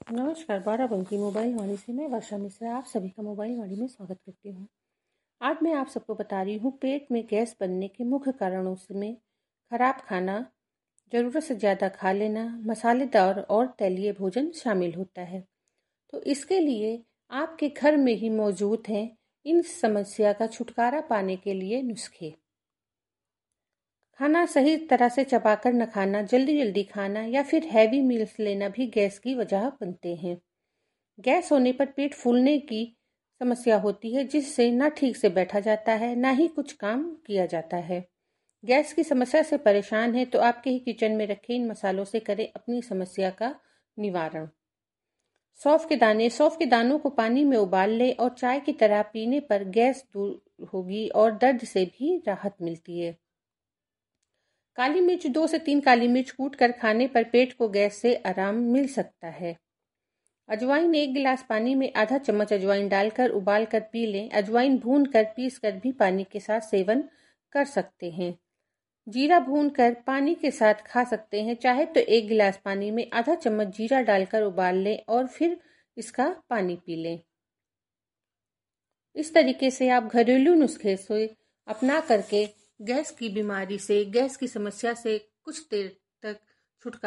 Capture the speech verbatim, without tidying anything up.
नमस्कार, बाराबंकी मोबाइल वाणी से मैं वर्षा मिश्रा आप सभी का मोबाइल वाणी में स्वागत करती हूँ। आज मैं आप सबको बता रही हूँ पेट में गैस बनने के मुख्य कारणों में खराब खाना, ज़रूरत से ज़्यादा खा लेना, मसालेदार और तैलीय भोजन शामिल होता है। तो इसके लिए आपके घर में ही मौजूद हैं इन समस्या का छुटकारा पाने के लिए नुस्खे। खाना सही तरह से चबाकर न खाना, जल्दी जल्दी खाना या फिर हैवी मील्स लेना भी गैस की वजह बनते हैं। गैस होने पर पेट फूलने की समस्या होती है, जिससे न ठीक से बैठा जाता है, ना ही कुछ काम किया जाता है। गैस की समस्या से परेशान है तो आपके ही किचन में रखे इन मसालों से करें अपनी समस्या का निवारण। सौंफ के दाने सौंफ के दानों को पानी में उबाल लें और चाय की तरह पीने पर गैस दूर होगी और दर्द से भी राहत मिलती है। काली मिर्च दो से तीन काली मिर्च कूट कर खाने पर पेट को गैस से आराम मिल सकता है। अजवाइन एक गिलास पानी में आधा चम्मच अजवाइन डालकर उबाल कर पी लें। अजवाइन भून कर पीस कर भी पानी के साथ सेवन कर सकते हैं। जीरा भून कर पानी के साथ खा सकते हैं। चाहे तो एक गिलास पानी में आधा चम्मच जीरा डालकर उबाल लें और फिर इसका पानी पी लें। इस तरीके से आप घरेलू नुस्खे से अपना करके गैस की बीमारी से, गैस की समस्या से कुछ देर तक छुटकारा